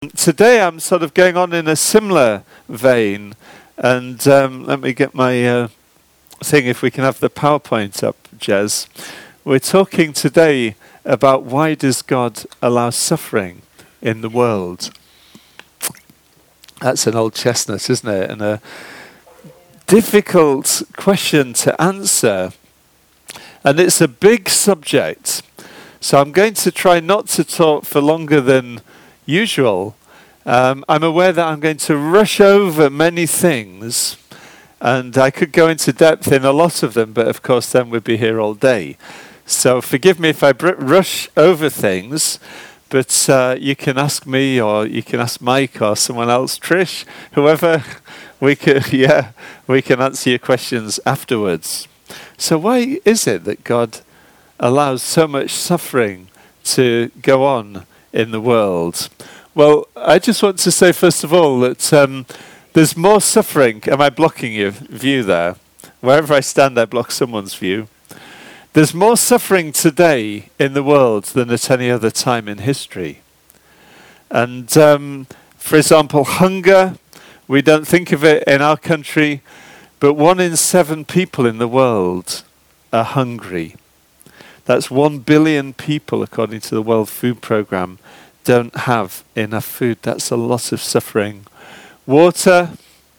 Today I'm sort of going on in a similar vein, and let me get my thing, if we can have the PowerPoint up, Jez. We're talking today about why does God allow suffering in the world? That's an old chestnut, isn't it? And a difficult question to answer, and it's a big subject. So I'm going to try not to talk for longer than usual. I'm aware that I'm going to rush over many things, and I could go into depth in a lot of them, but of course then we'd be here all day. So forgive me if I rush over things, but you can ask me, or you can ask Mike or someone else, Trish, whoever. We can answer your questions afterwards. So why is it that God allows so much suffering to go on in the world? Well, I just want to say, first of all, that there's more suffering. Am I blocking your view there? Wherever I stand, I block someone's view. There's more suffering today in the world than at any other time in history. And, for example, hunger, we don't think of it in our country, but 1 in 7 people in the world are hungry. That's 1 billion people, according to the World Food Programme, don't have enough food. That's a lot of suffering. Water,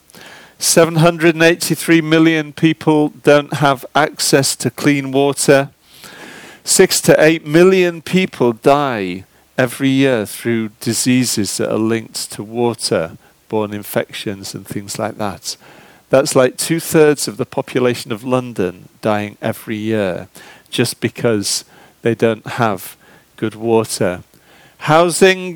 783 million people don't have access to clean water. 6 to 8 million people die every year through diseases that are linked to water-borne infections and things like that. That's like 2/3 of the population of London dying every year just because they don't have good water. Housing,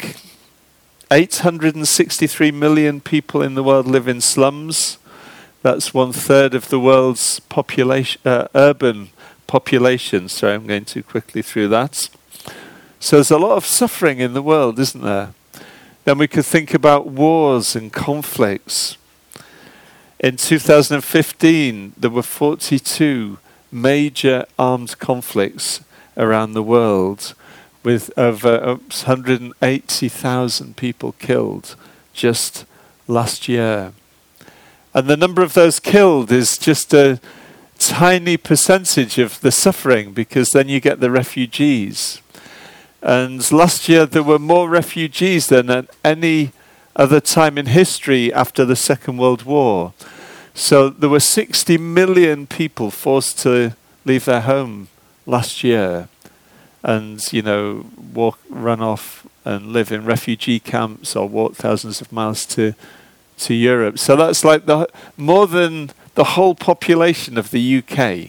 863 million people in the world live in slums. That's 1/3 of the world's population, urban population. Sorry, I'm going too quickly through that. So there's a lot of suffering in the world, isn't there? Then we could think about wars and conflicts. In 2015, there were 42 major armed conflicts around the world, with over 180,000 people killed just last year. And the number of those killed is just a tiny percentage of the suffering, because then you get the refugees. And last year there were more refugees than at any other time in history after the Second World War. So there were 60 million people forced to leave their home last year and, run off and live in refugee camps or walk thousands of miles to Europe. So that's like more than the whole population of the UK.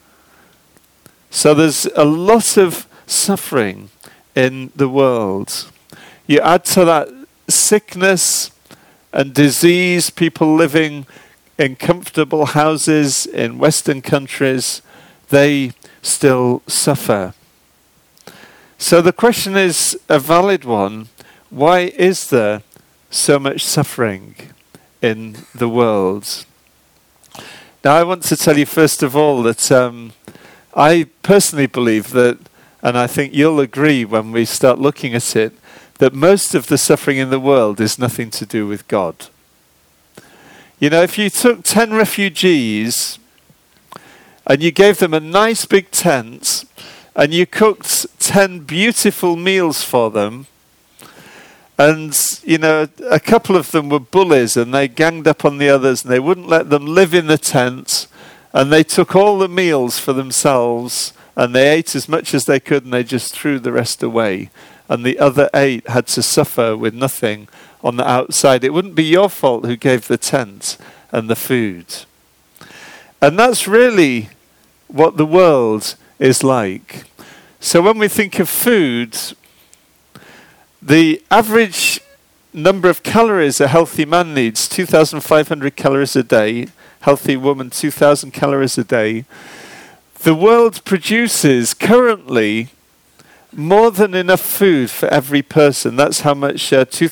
So there's a lot of suffering in the world. You add to that sickness and disease, people living in comfortable houses in Western countries, they still suffer. So the question is a valid one. Why is there so much suffering in the world? Now I want to tell you first of all that I personally believe that, and I think you'll agree when we start looking at it, that most of the suffering in the world is nothing to do with God. If you took 10 refugees and you gave them a nice big tent and you cooked 10 beautiful meals for them, and, a couple of them were bullies and they ganged up on the others and they wouldn't let them live in the tent, and they took all the meals for themselves and they ate as much as they could and they just threw the rest away. And the other 8 had to suffer with nothing on the outside. It wouldn't be your fault who gave the tent and the food. And that's really what the world is like. So when we think of food, the average number of calories a healthy man needs, 2,500 calories a day. Healthy woman, 2,000 calories a day. The world produces currently more than enough food for every person. That's how much,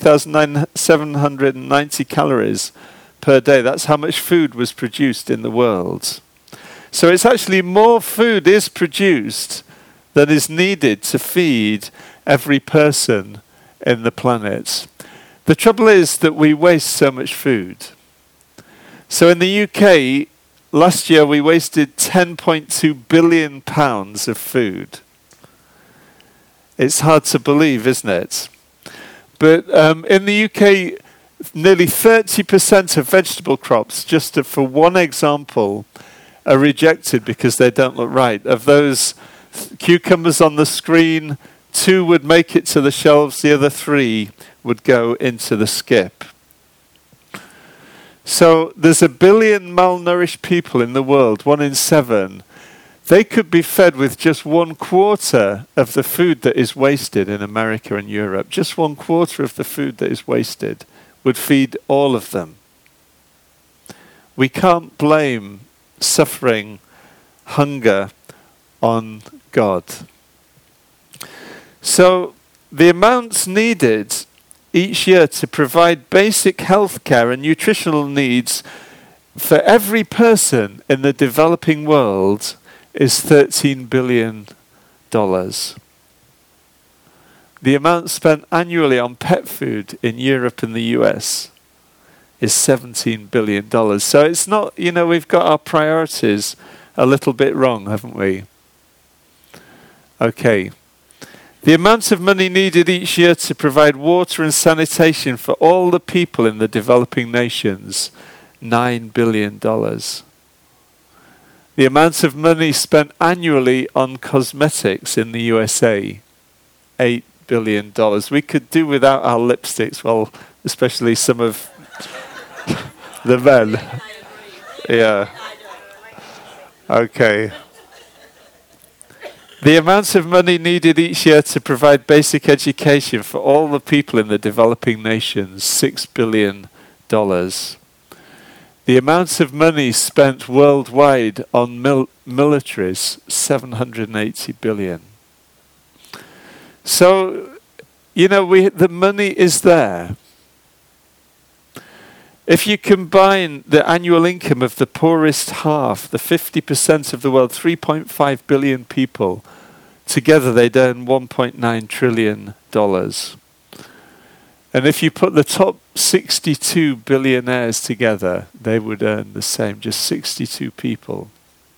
2,790 calories per day. That's how much food was produced in the world. So it's actually more food is produced than is needed to feed every person in the planet. The trouble is that we waste so much food. So in the UK, last year we wasted £10.2 billion of food. It's hard to believe, isn't it? But in the UK, nearly 30% of vegetable crops, just for one example, are rejected because they don't look right. Of those cucumbers on the screen, 2 would make it to the shelves, the other 3 would go into the skip. So there's 1 billion malnourished people in the world, 1 in 7. They could be fed with just 1/4 of the food that is wasted in America and Europe. Just 1/4 of the food that is wasted would feed all of them. We can't blame suffering, hunger on God. So the amounts needed each year to provide basic health care and nutritional needs for every person in the developing world is $13 billion. The amount spent annually on pet food in Europe and the US is $17 billion. So it's not, we've got our priorities a little bit wrong, haven't we? Okay. The amount of money needed each year to provide water and sanitation for all the people in the developing nations, $9 billion. The amount of money spent annually on cosmetics in the USA, $8 billion. We could do without our lipsticks, well, especially some of the men. Yeah. Okay. The amount of money needed each year to provide basic education for all the people in the developing nations, $6 billion. The amount of money spent worldwide on militaries, $780 billion. So, the money is there. If you combine the annual income of the poorest half, the 50% of the world, 3.5 billion people, together they'd earn $1.9 trillion. And if you put the top 62 billionaires together, they would earn the same, just 62 people.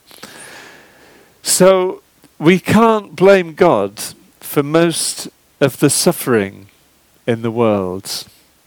So we can't blame God for most of the suffering in the world.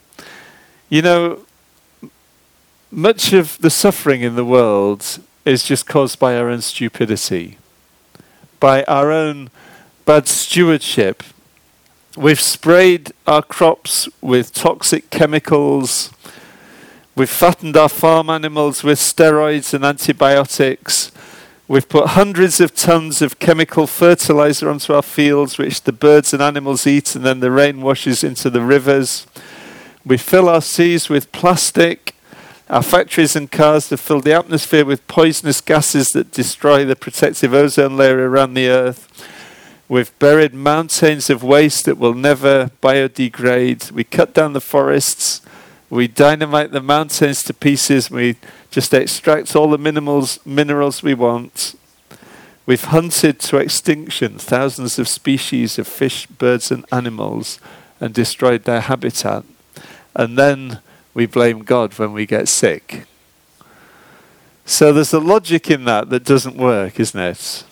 Much of the suffering in the world is just caused by our own stupidity, by our own bad stewardship. We've sprayed our crops with toxic chemicals. We've fattened our farm animals with steroids and antibiotics. We've put hundreds of tons of chemical fertilizer onto our fields, which the birds and animals eat, and then the rain washes into the rivers. We fill our seas with plastic. Our factories and cars have filled the atmosphere with poisonous gases that destroy the protective ozone layer around the earth. We've buried mountains of waste that will never biodegrade. We cut down the forests. We dynamite the mountains to pieces. We just extract all the minerals we want. We've hunted to extinction thousands of species of fish, birds and animals and destroyed their habitat. And then we blame God when we get sick. So there's a logic in that doesn't work, isn't it?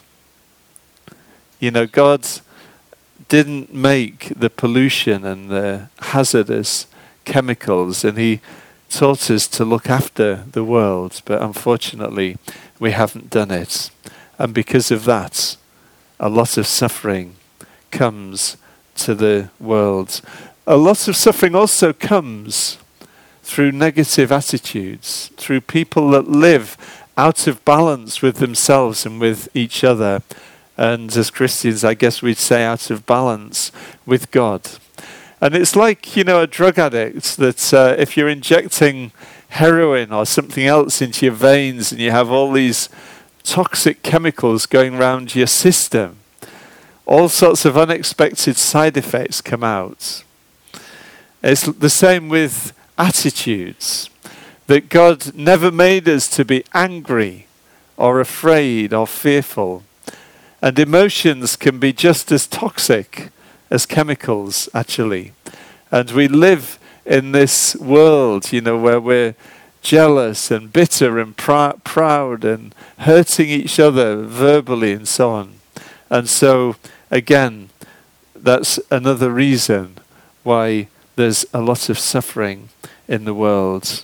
God didn't make the pollution and the hazardous chemicals, and he taught us to look after the world, but unfortunately we haven't done it. And because of that, a lot of suffering comes to the world. A lot of suffering also comes through negative attitudes, through people that live out of balance with themselves and with each other. And as Christians, I guess we'd say out of balance with God. And it's like, a drug addict that if you're injecting heroin or something else into your veins and you have all these toxic chemicals going around your system, all sorts of unexpected side effects come out. It's the same with attitudes, that God never made us to be angry or afraid or fearful. And emotions can be just as toxic as chemicals, actually. And we live in this world, where we're jealous and bitter and proud and hurting each other verbally and so on. And so, again, that's another reason why there's a lot of suffering in the world.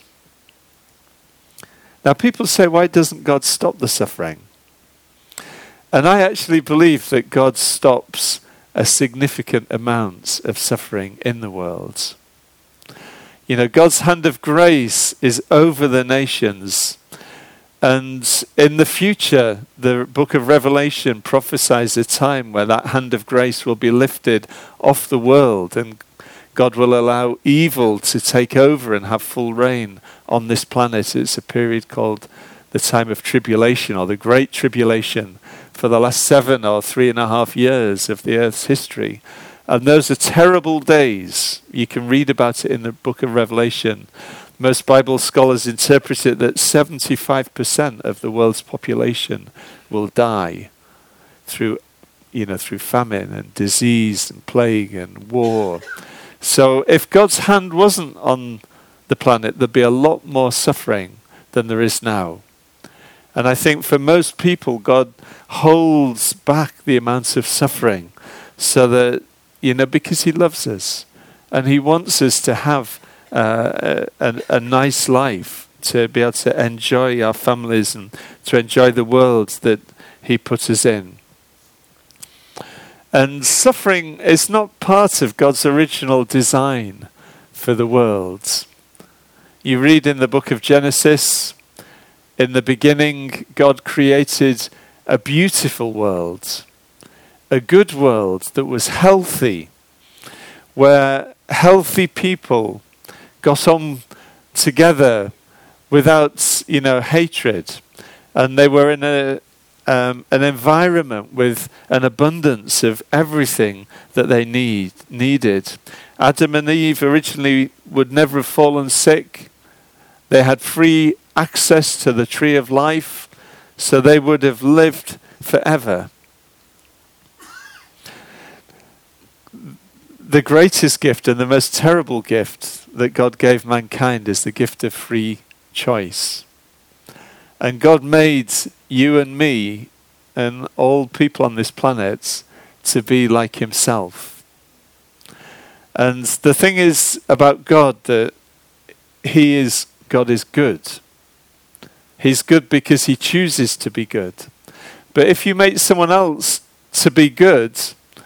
Now, people say, why doesn't God stop the suffering? And I actually believe that God stops a significant amount of suffering in the world. God's hand of grace is over the nations. And in the future, the book of Revelation prophesies a time where that hand of grace will be lifted off the world, and God will allow evil to take over and have full reign on this planet. It's a period called the time of tribulation, or the Great Tribulation, for the last 7 or 3.5 years of the earth's history. And those are terrible days. You can read about it in the book of Revelation. Most Bible scholars interpret it that 75% of the world's population will die through famine and disease and plague and war. So if God's hand wasn't on the planet, there'd be a lot more suffering than there is now. And I think for most people, God holds back the amounts of suffering so that, because he loves us. And he wants us to have a nice life, to be able to enjoy our families and to enjoy the world that he put us in. And suffering is not part of God's original design for the world. You read in the book of Genesis, in the beginning, God created a beautiful world, a good world that was healthy, where healthy people got on together without, hatred, and they were in an environment with an abundance of everything that they needed. Adam and Eve originally would never have fallen sick. They had free access to the tree of life, so they would have lived forever. The greatest gift and the most terrible gift that God gave mankind is the gift of free choice. And God made you and me and all people on this planet to be like himself. And the thing is about God that God is good. He's good because he chooses to be good. But if you make someone else to be good,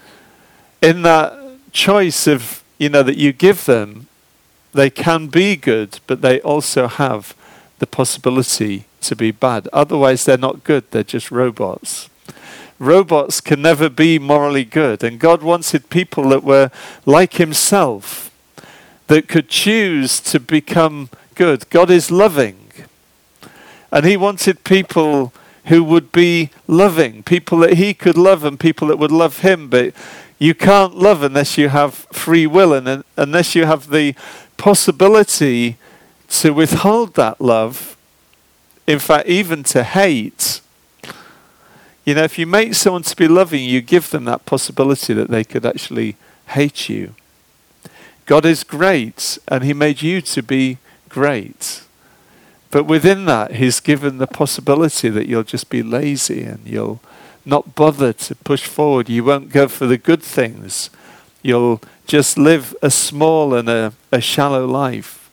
in that choice of, that you give them, they can be good, but they also have the possibility to be bad. Otherwise, they're not good. They're just robots. Robots can never be morally good. And God wanted people that were like himself, that could choose to become good. God is loving. And he wanted people who would be loving, people that he could love and people that would love him. But you can't love unless you have free will and unless you have the possibility to withhold that love. In fact, even to hate. If you make someone to be loving, you give them that possibility that they could actually hate you. God is great, and he made you to be great. But within that, he's given the possibility that you'll just be lazy and you'll not bother to push forward. You won't go for the good things. You'll just live a small and a shallow life.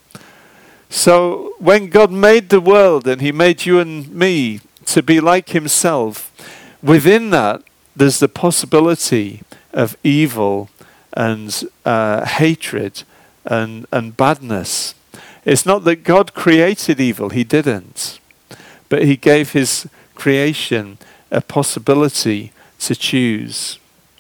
So when God made the world and he made you and me to be like himself, within that there's the possibility of evil and hatred and badness. It's not that God created evil, he didn't. But he gave his creation a possibility to choose.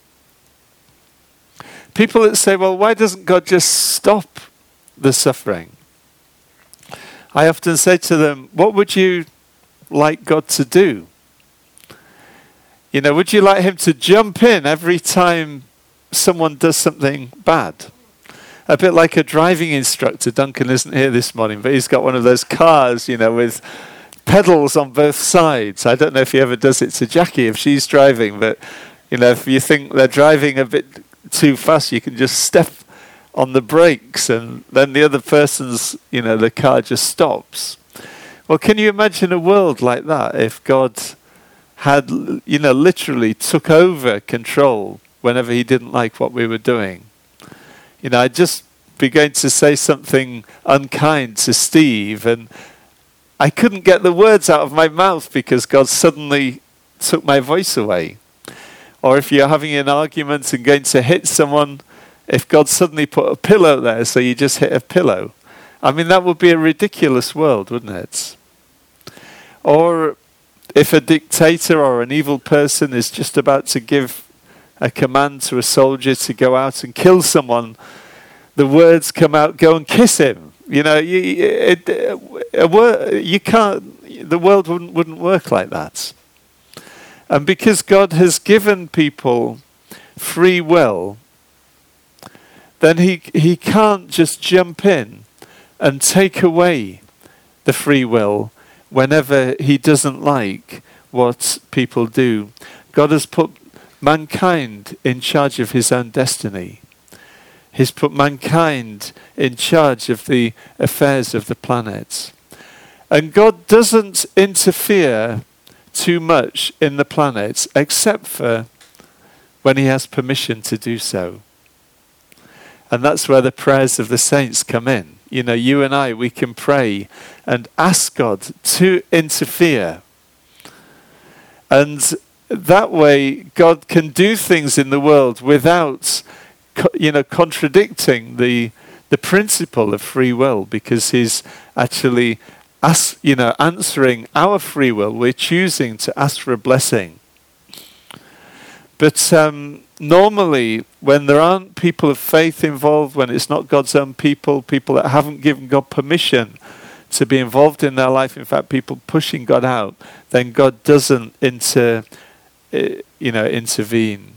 People that say, well, why doesn't God just stop the suffering? I often say to them, what would you like God to do? Would you like him to jump in every time someone does something bad? A bit like a driving instructor. Duncan isn't here this morning, but he's got one of those cars, with pedals on both sides. I don't know if he ever does it to Jackie if she's driving, but if you think they're driving a bit too fast, you can just step on the brakes, and then the other person's, the car just stops. Well, can you imagine a world like that if God had, literally took over control whenever he didn't like what we were doing? I'd just be going to say something unkind to Steve, and I couldn't get the words out of my mouth because God suddenly took my voice away. Or if you're having an argument and going to hit someone, if God suddenly put a pillow there, so you just hit a pillow. I mean, that would be a ridiculous world, wouldn't it? Or if a dictator or an evil person is just about to give a command to a soldier to go out and kill someone, the words come out, go and kiss him. You can't, the world wouldn't work like that. And because God has given people free will, then he can't just jump in and take away the free will whenever he doesn't like what people do. God has put mankind in charge of his own destiny. He's put mankind in charge of the affairs of the planet. And God doesn't interfere too much in the planet except for when he has permission to do so. And that's where the prayers of the saints come in. You and I, we can pray and ask God to interfere. And that way, God can do things in the world without, contradicting the principle of free will, because he's actually answering our free will. We're choosing to ask for a blessing. But normally, when there aren't people of faith involved, when it's not God's own people that haven't given God permission to be involved in their life, in fact, people pushing God out, then God doesn't intervene.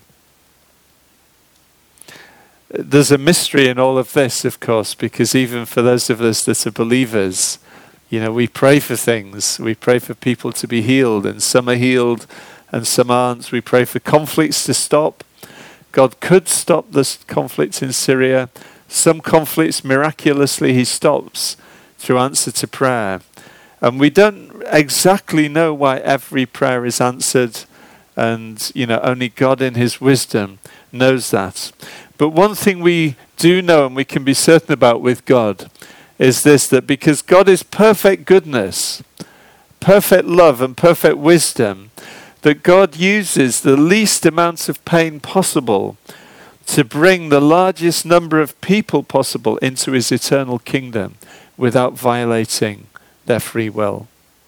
There's a mystery in all of this, of course, because even for those of us that are believers, we pray for things. We pray for people to be healed, and some are healed and some aren't. We pray for conflicts to stop. God could stop this conflict in Syria. Some conflicts, miraculously, he stops through answer to prayer. And we don't exactly know why every prayer is answered. And, only God in his wisdom knows that. But one thing we do know and we can be certain about with God is this, that because God is perfect goodness, perfect love and perfect wisdom, that God uses the least amount of pain possible to bring the largest number of people possible into his eternal kingdom without violating their free will.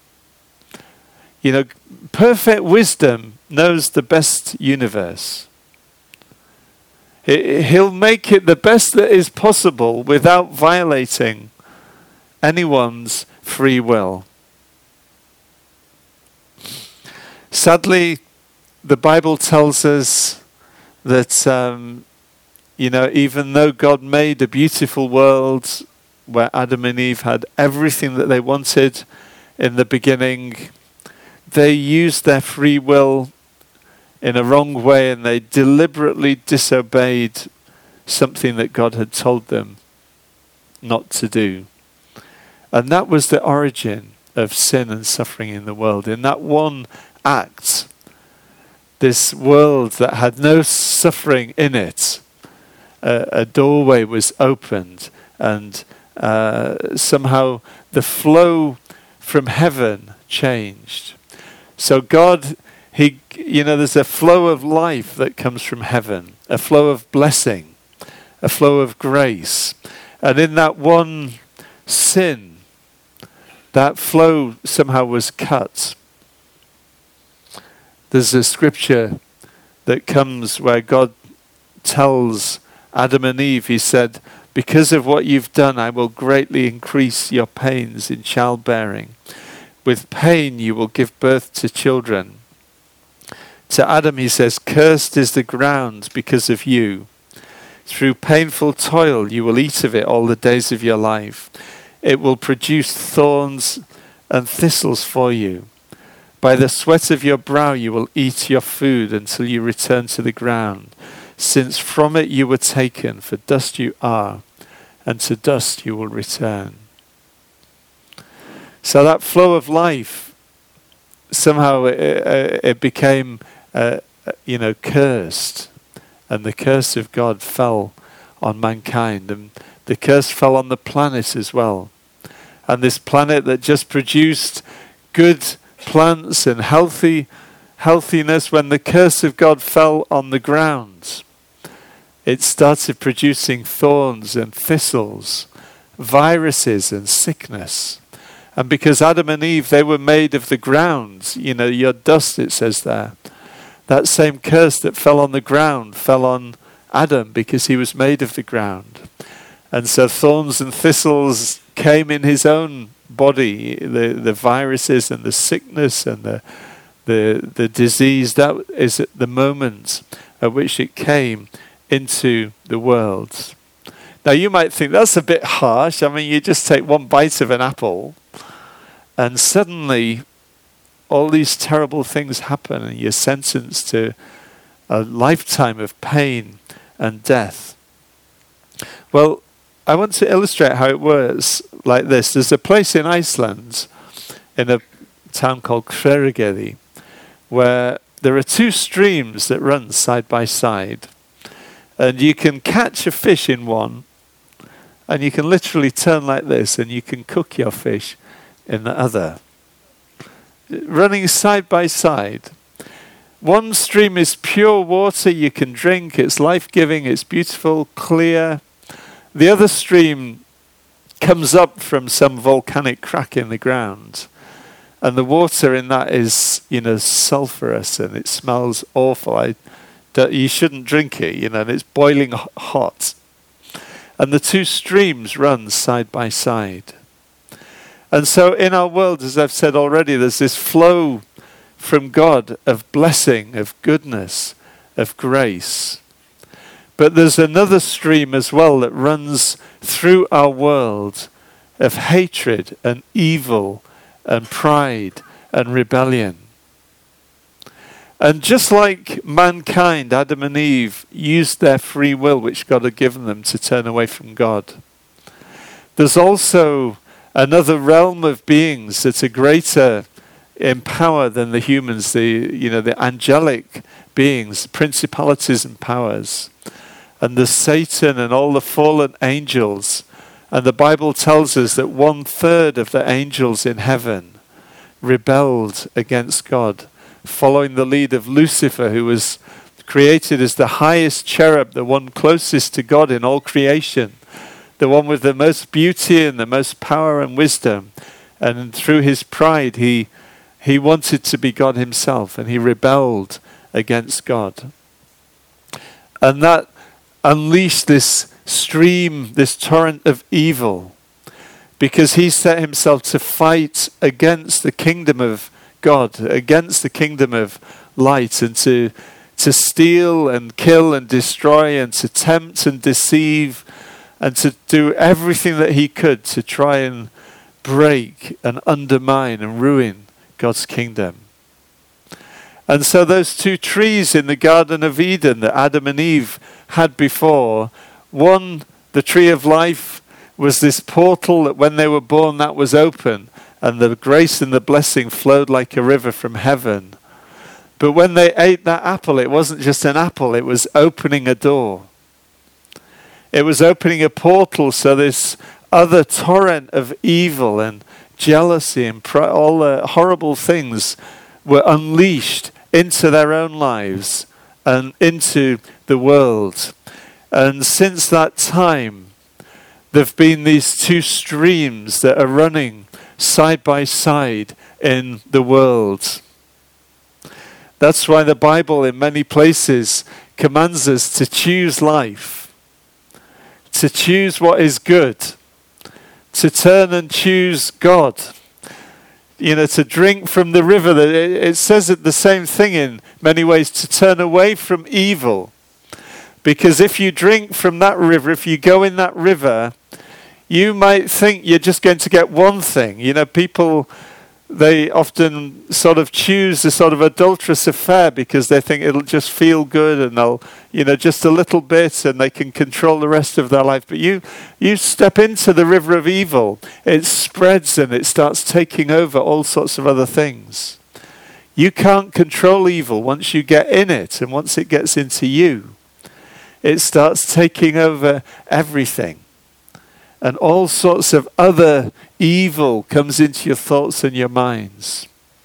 Perfect wisdom knows the best universe. He'll make it the best that is possible without violating anyone's free will. Sadly, the Bible tells us that, even though God made a beautiful world where Adam and Eve had everything that they wanted in the beginning, they used their free will in a wrong way, and they deliberately disobeyed something that God had told them not to do. And that was the origin of sin and suffering in the world. In that one act, this world that had no suffering in it, a doorway was opened, and somehow the flow from heaven changed. So God, there's a flow of life that comes from heaven, a flow of blessing, a flow of grace. And in that one sin, that flow somehow was cut. There's a scripture that comes where God tells Adam and Eve, he said, "Because of what you've done, I will greatly increase your pains in childbearing. With pain you will give birth to children." To Adam he says, "Cursed is the ground because of you. Through painful toil you will eat of it all the days of your life. It will produce thorns and thistles for you. By the sweat of your brow you will eat your food until you return to the ground, since from it you were taken, for dust you are, and to dust you will return. So that flow of life, somehow it became, cursed. And the curse of God fell on mankind. And the curse fell on the planet as well. And this planet that just produced good plants and healthiness, when the curse of God fell on the ground, it started producing thorns and thistles, viruses and sickness. And because Adam and Eve, they were made of the ground, your dust, it says there. That same curse that fell on the ground fell on Adam because he was made of the ground. And so thorns and thistles came in his own body, the viruses and the sickness and the disease. That is at the moment at which it came into the world. Now you might think that's a bit harsh. I mean, you just take one bite of an apple and suddenly all these terrible things happen and you're sentenced to a lifetime of pain and death. Well, I want to illustrate how it works like this. There's a place in Iceland, in a town called Hveragerði, where there are two streams that run side by side. And you can catch a fish in one, and you can literally turn like this, and you can cook your fish in the other. Running side by side. One stream is pure water you can drink, it's life-giving, it's beautiful, clear. The other stream comes up from some volcanic crack in the ground. And the water in that is, sulfurous and it smells awful. You shouldn't drink it, and it's boiling hot. And the two streams run side by side. And so in our world, as I've said already, there's this flow from God of blessing, of goodness, of grace. But there's another stream as well that runs through our world of hatred and evil and pride and rebellion. And just like mankind, Adam and Eve, used their free will, which God had given them, to turn away from God, there's also another realm of beings that are greater in power than the humans, the angelic beings, principalities and powers. And there's Satan and all the fallen angels. And the Bible tells us that 1/3 of the angels in heaven rebelled against God, following the lead of Lucifer, who was created as the highest cherub, the one closest to God in all creation, the one with the most beauty and the most power and wisdom. And through his pride, he wanted to be God himself, and he rebelled against God. And that unleashed this stream, this torrent of evil, because he set himself to fight against the kingdom of God, against the kingdom of light, and to steal and kill and destroy and to tempt and deceive and to do everything that he could to try and break and undermine and ruin God's kingdom. And so those two trees in the Garden of Eden that Adam and Eve had before, one, the tree of life, was this portal that when they were born, that was open, and the grace and the blessing flowed like a river from heaven. But when they ate that apple, it wasn't just an apple, it was opening a door. It was opening a portal, so this other torrent of evil and jealousy and all the horrible things were unleashed into their own lives and into the world. And since that time, there have been these two streams that are running side by side in the world. That's why the Bible in many places commands us to choose life, to choose what is good, to turn and choose God, to drink from the river. It says it the same thing in many ways, to turn away from evil. Because if you drink from that river, if you go in that river, you might think you're just going to get one thing. People they often sort of choose a sort of adulterous affair because they think it'll just feel good and they'll, just a little bit and they can control the rest of their life. But you step into the river of evil, it spreads and it starts taking over all sorts of other things. You can't control evil once you get in it, and once it gets into you, it starts taking over everything. And all sorts of other evil comes into your thoughts and your minds.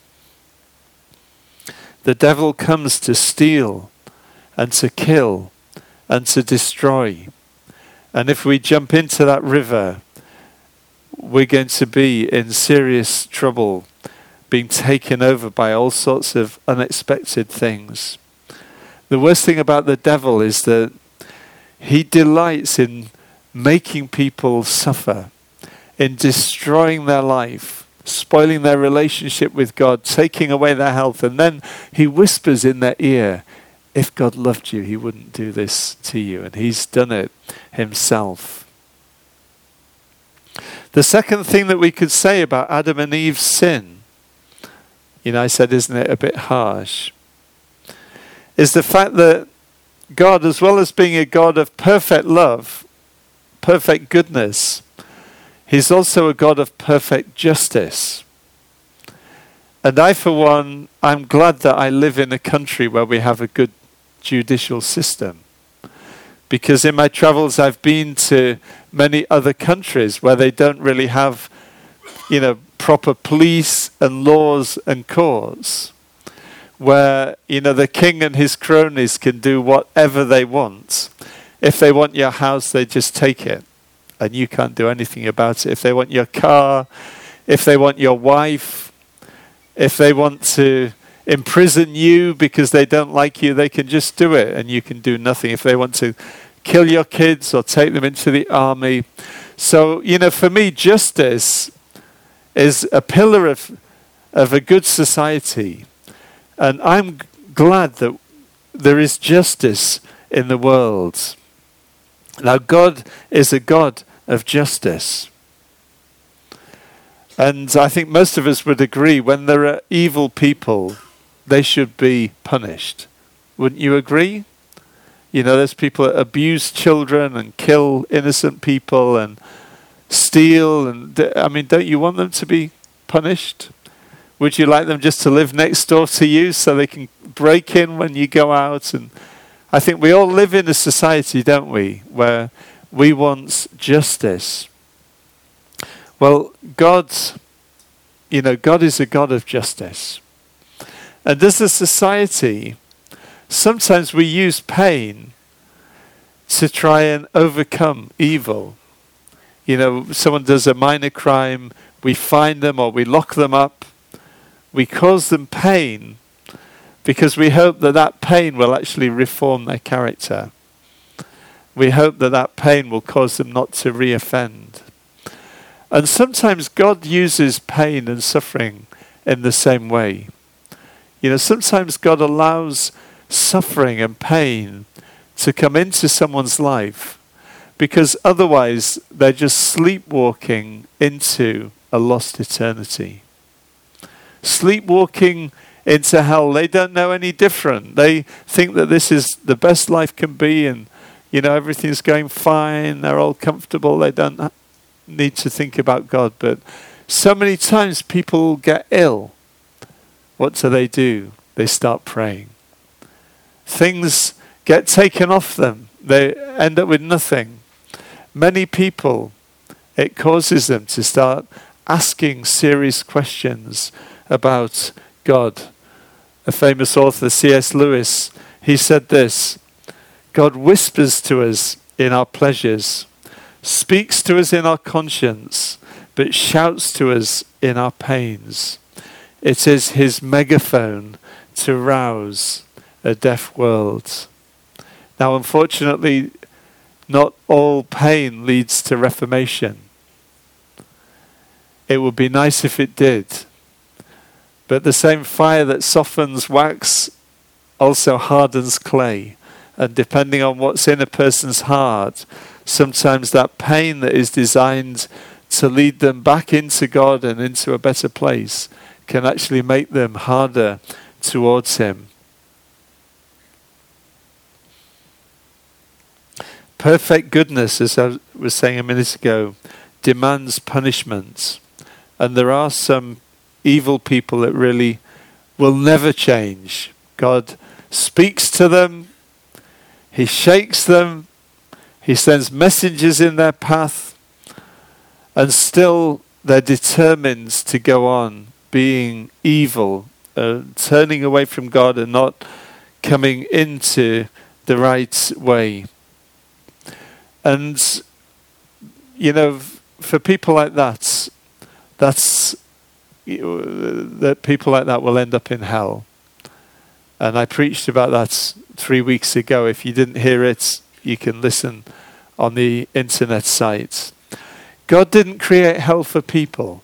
The devil comes to steal and to kill and to destroy. And if we jump into that river, we're going to be in serious trouble, being taken over by all sorts of unexpected things. The worst thing about the devil is that he delights in making people suffer, in destroying their life, spoiling their relationship with God, taking away their health, and then he whispers in their ear, if God loved you, he wouldn't do this to you, and he's done it himself. The second thing that we could say about Adam and Eve's sin, I said, isn't it a bit harsh, is the fact that God, as well as being a God of perfect love, perfect goodness, he's also a God of perfect justice. And I, for one, I'm glad that I live in a country where we have a good judicial system. Because in my travels I've been to many other countries where they don't really have, proper police and laws and courts. Where, the king and his cronies can do whatever they want. If they want your house, they just take it. And you can't do anything about it. If they want your car, if they want your wife, if they want to imprison you because they don't like you, they can just do it and you can do nothing. If they want to kill your kids or take them into the army. So, for me, justice is a pillar of a good society. And I'm glad that there is justice in the world. Now, God is a God of justice. And I think most of us would agree when there are evil people, they should be punished. Wouldn't you agree? There's people that abuse children and kill innocent people and steal. And don't you want them to be punished? Would you like them just to live next door to you so they can break in when you go out? And I think we all live in a society, don't we, where we want justice. Well, God is a God of justice. And as a society, sometimes we use pain to try and overcome evil. Someone does a minor crime, we find them or we lock them up. We cause them pain because we hope that pain will actually reform their character. We hope that pain will cause them not to reoffend. And sometimes God uses pain and suffering in the same way. Sometimes God allows suffering and pain to come into someone's life because otherwise they're just sleepwalking into a lost eternity. Sleepwalking into hell. They don't know any different. They think that this is the best life can be and, everything's going fine. They're all comfortable. They don't need to think about God. But so many times people get ill. What do? They start praying. Things get taken off them. They end up with nothing. Many people, it causes them to start asking serious questions about God. A famous author, C.S. Lewis, he said this, God whispers to us in our pleasures, speaks to us in our conscience, but shouts to us in our pains. It is his megaphone to rouse a deaf world. Now, unfortunately, not all pain leads to reformation. It would be nice if it did. But the same fire that softens wax also hardens clay. And depending on what's in a person's heart, sometimes that pain that is designed to lead them back into God and into a better place can actually make them harder towards him. Perfect goodness, as I was saying a minute ago, demands punishment. And there are some evil people that really will never change. God speaks to them, he shakes them, he sends messengers in their path, and still they're determined to go on being evil, turning away from God and not coming into the right way. And, for people like that, that people like that will end up in hell. And I preached about that 3 weeks ago. If you didn't hear it, you can listen on the internet site. God didn't create hell for people.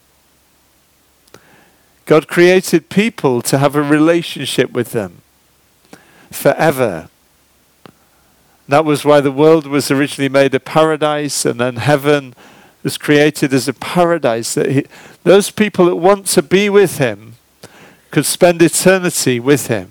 God created people to have a relationship with them forever. That was why the world was originally made a paradise, and then heaven was created as a paradise, that those people that want to be with him could spend eternity with him.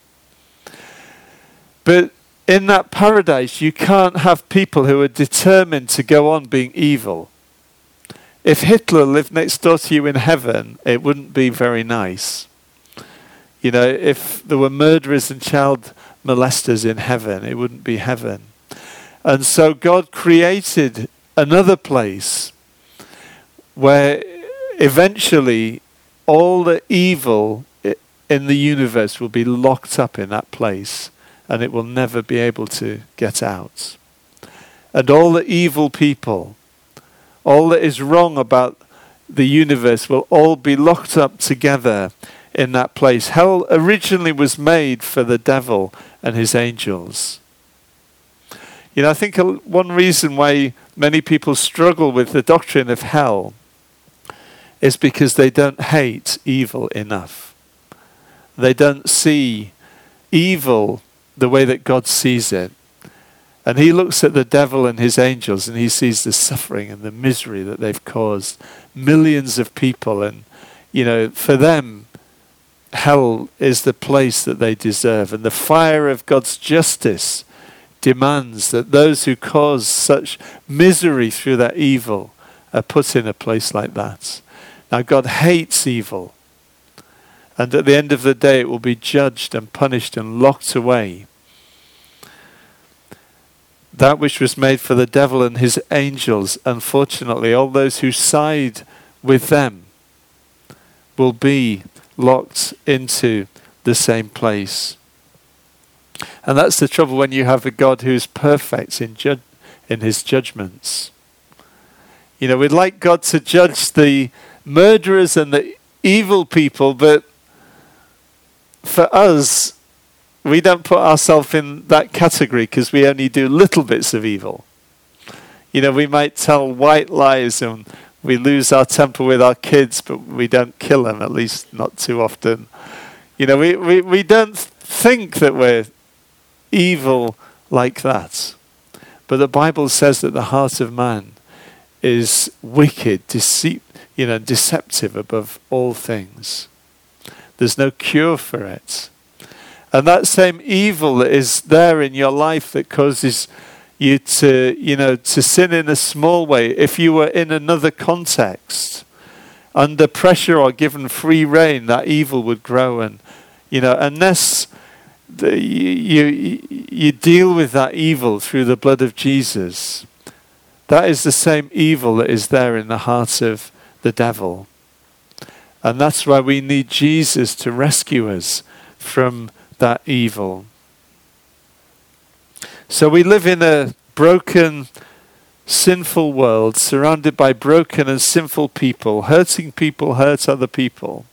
But in that paradise, you can't have people who are determined to go on being evil. If Hitler lived next door to you in heaven, it wouldn't be very nice. If there were murderers and child molesters in heaven, it wouldn't be heaven. And so God created another place where eventually all the evil in the universe will be locked up in that place, and it will never be able to get out. And all the evil people, all that is wrong about the universe will all be locked up together in that place. Hell originally was made for the devil and his angels. I think one reason why many people struggle with the doctrine of hell is because they don't hate evil enough. They don't see evil the way that God sees it. And he looks at the devil and his angels and he sees the suffering and the misery that they've caused millions of people. And, for them, hell is the place that they deserve. And the fire of God's justice demands that those who cause such misery through that evil are put in a place like that. Now, God hates evil. And at the end of the day, it will be judged and punished and locked away. That which was made for the devil and his angels, unfortunately, all those who side with them will be locked into the same place. And that's the trouble when you have a God who is perfect in his judgments. We'd like God to judge the murderers and the evil people, but for us, we don't put ourselves in that category because we only do little bits of evil. We might tell white lies and we lose our temper with our kids, but we don't kill them, at least not too often. We don't think that we're evil like that. But the Bible says that the heart of man is wicked, deceptive above all things. There's no cure for it. And that same evil that is there in your life that causes you to sin in a small way, if you were in another context, under pressure or given free rein, that evil would grow. And, unless you deal with that evil through the blood of Jesus, that is the same evil that is there in the heart of the devil. And that's why we need Jesus to rescue us from that evil. So we live in a broken, sinful world, surrounded by broken and sinful people. Hurting people hurt other people.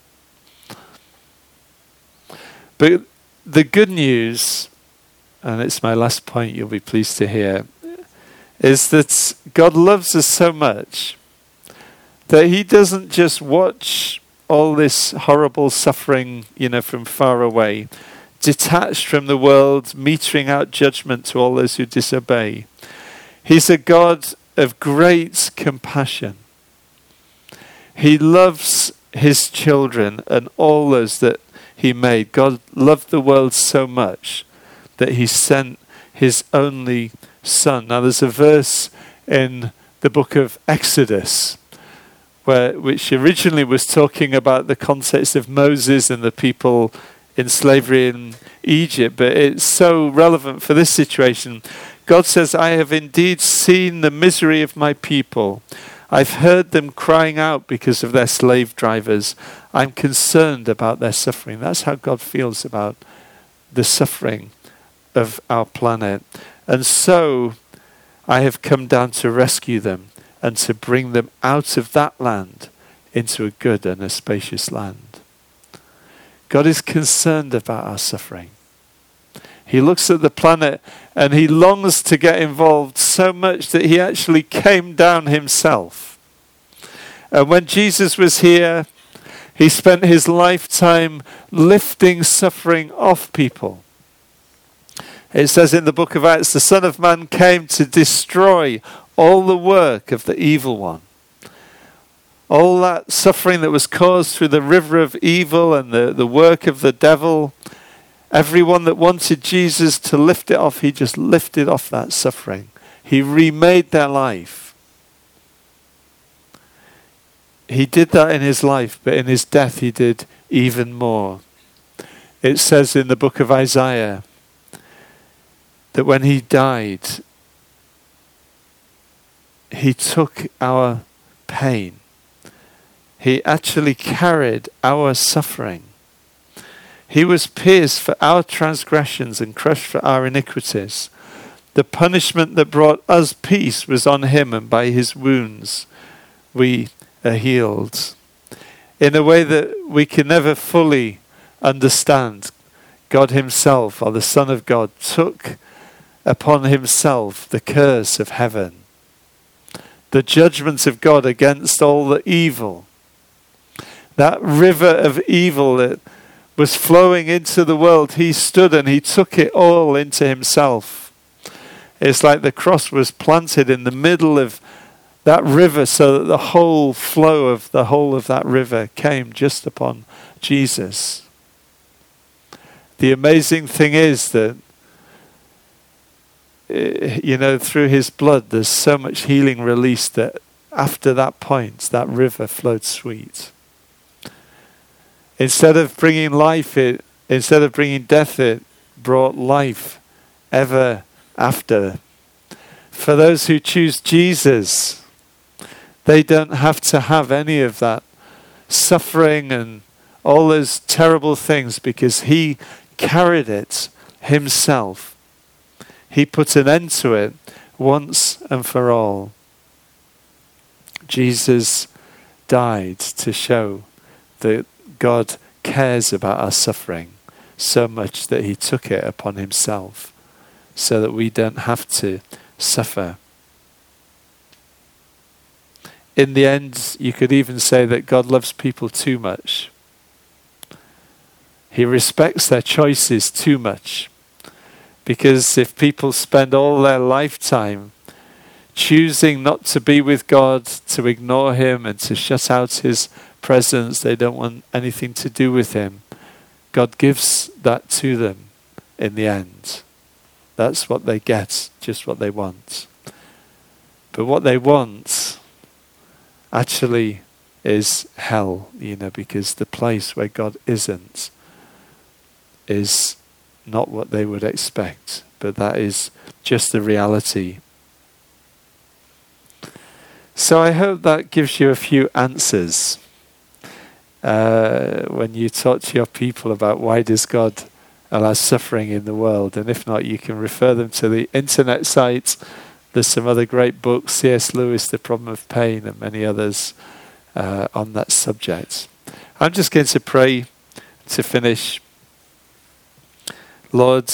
But the good news, and it's my last point you'll be pleased to hear, is that God loves us so much that he doesn't just watch all this horrible suffering, from far away, detached from the world, metering out judgment to all those who disobey. He's a God of great compassion. He loves his children and all those that he made. God loved the world so much that he sent his only son. Now there's a verse in the book of Exodus which originally was talking about the context of Moses and the people in slavery in Egypt, but it's so relevant for this situation. God says, I have indeed seen the misery of my people. I've heard them crying out because of their slave drivers. I'm concerned about their suffering. That's how God feels about the suffering of our planet. And so I have come down to rescue them and to bring them out of that land into a good and a spacious land. God is concerned about our suffering. He looks at the planet and he longs to get involved so much that he actually came down himself. And when Jesus was here, he spent his lifetime lifting suffering off people. It says in the book of Acts, the Son of Man came to destroy all the work of the evil one. All that suffering that was caused through the river of evil and the work of the devil, everyone that wanted Jesus to lift it off, he just lifted off that suffering. He remade their life. He did that in his life, but in his death he did even more. It says in the book of Isaiah that when he died, he took our pain. He actually carried our suffering. He was pierced for our transgressions and crushed for our iniquities. The punishment that brought us peace was on him, and by his wounds we are healed. In a way that we can never fully understand, God himself, or the Son of God, took upon himself the curse of heaven, the judgment of God against all the evil. That river of evil that was flowing into the world, he stood and he took it all into himself. It's like the cross was planted in the middle of that river so that the whole flow of the whole of that river came just upon Jesus. The amazing thing is that through his blood there's so much healing released that after that point that river flowed sweet. Instead of bringing instead of bringing death, it brought life ever after. For those who choose Jesus, they don't have to have any of that suffering and all those terrible things because he carried it himself. He put an end to it once and for all. Jesus died to show that God cares about our suffering so much that he took it upon himself so that we don't have to suffer. In the end, you could even say that God loves people too much. He respects their choices too much. Because if people spend all their lifetime choosing not to be with God, to ignore him and to shut out his presence, they don't want anything to do with him, God gives that to them in the end. That's what they get, just what they want. But what they want actually is hell, because the place where God isn't is not what they would expect, but that is just the reality. So I hope that gives you a few answers when you talk to your people about why does God allow suffering in the world. And if not, you can refer them to the internet site. There's some other great books, C.S. Lewis, The Problem of Pain, and many others on that subject. I'm just going to pray to finish. Lord,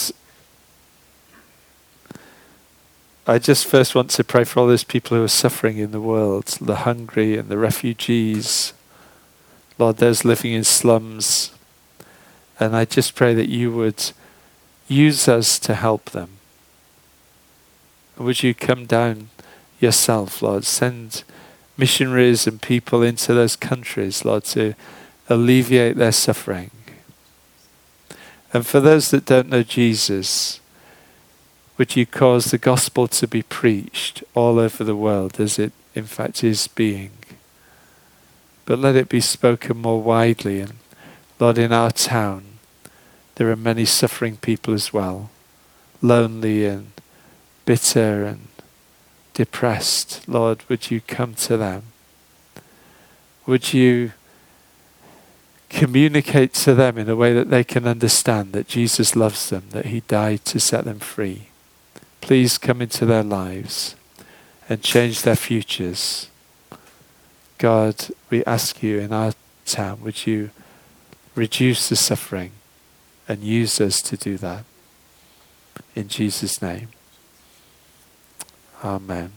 I just first want to pray for all those people who are suffering in the world, the hungry and the refugees. Lord, those living in slums. And I just pray that you would use us to help them. Would you come down yourself, Lord? Send missionaries and people into those countries, Lord, to alleviate their suffering. And for those that don't know Jesus, would you cause the gospel to be preached all over the world as it in fact is being? But let it be spoken more widely. And Lord, in our town, there are many suffering people as well, lonely and bitter and depressed. Lord, would you come to them? Would you communicate to them in a way that they can understand that Jesus loves them, that he died to set them free? Please come into their lives and change their futures. God, we ask you in our town, would you reduce the suffering and use us to do that? In Jesus' name. Amen.